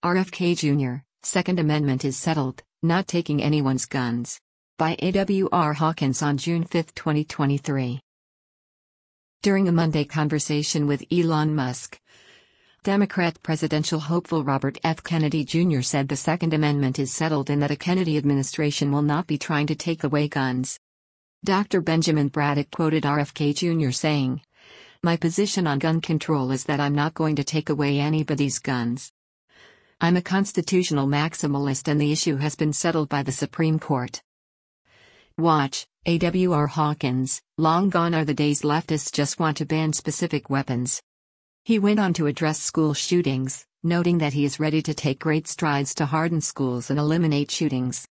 RFK Jr., Second Amendment is settled, not taking anyone's guns. By A.W.R. Hawkins on June 5, 2023. During a Monday conversation with Elon Musk, Democrat presidential hopeful Robert F. Kennedy Jr. said the Second Amendment is settled and that a Kennedy administration will not be trying to take away guns. Dr. Benjamin Braddock quoted RFK Jr. saying, "My position on gun control is that I'm not going to take away anybody's guns. I'm a constitutional maximalist and the issue has been settled by the Supreme Court." Watch, A.W.R. Hawkins, long gone are the days leftists just want to ban specific weapons. He went on to address school shootings, noting that he is ready to take great strides to harden schools and eliminate shootings.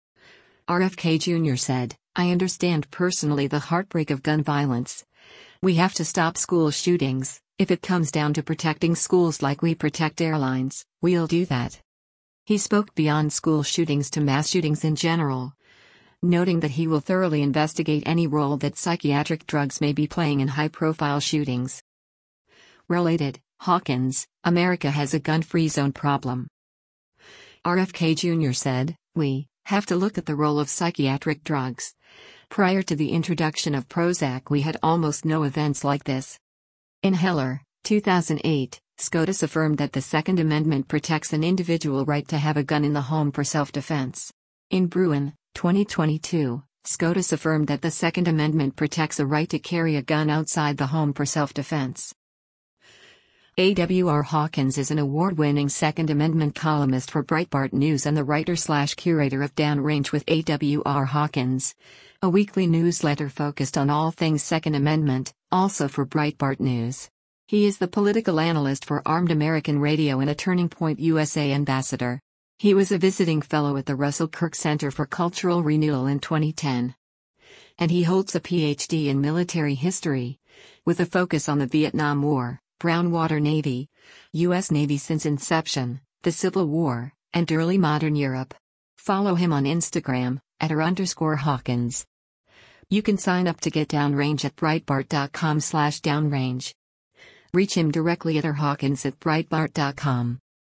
RFK Jr. said, "I understand personally the heartbreak of gun violence. We have to stop school shootings. If it comes down to protecting schools like we protect airlines, we'll do that." He spoke beyond school shootings to mass shootings in general, noting that he will thoroughly investigate any role that psychiatric drugs may be playing in high-profile shootings. Related, Hawkins, America has a gun-free zone problem. RFK Jr. said, "We have to look at the role of psychiatric drugs. Prior to the introduction of Prozac, we had almost no events like this." In Heller, 2008, SCOTUS affirmed that the Second Amendment protects an individual right to have a gun in the home for self-defense. In Bruin, 2022, SCOTUS affirmed that the Second Amendment protects a right to carry a gun outside the home for self-defense. A.W.R. Hawkins is an award-winning Second Amendment columnist for Breitbart News and the writer/curator of Downrange with A.W.R. Hawkins, a weekly newsletter focused on all things Second Amendment, also for Breitbart News. He is the political analyst for Armed American Radio and a Turning Point USA ambassador. He was a visiting fellow at the Russell Kirk Center for Cultural Renewal in 2010. And he holds a Ph.D. in military history, with a focus on the Vietnam War, Brown Water Navy, U.S. Navy since inception, the Civil War, and early modern Europe. Follow him on Instagram, @r_Hawkins. You can sign up to get Downrange at Breitbart.com/downrange. Reach him directly at rhawkins@breitbart.com.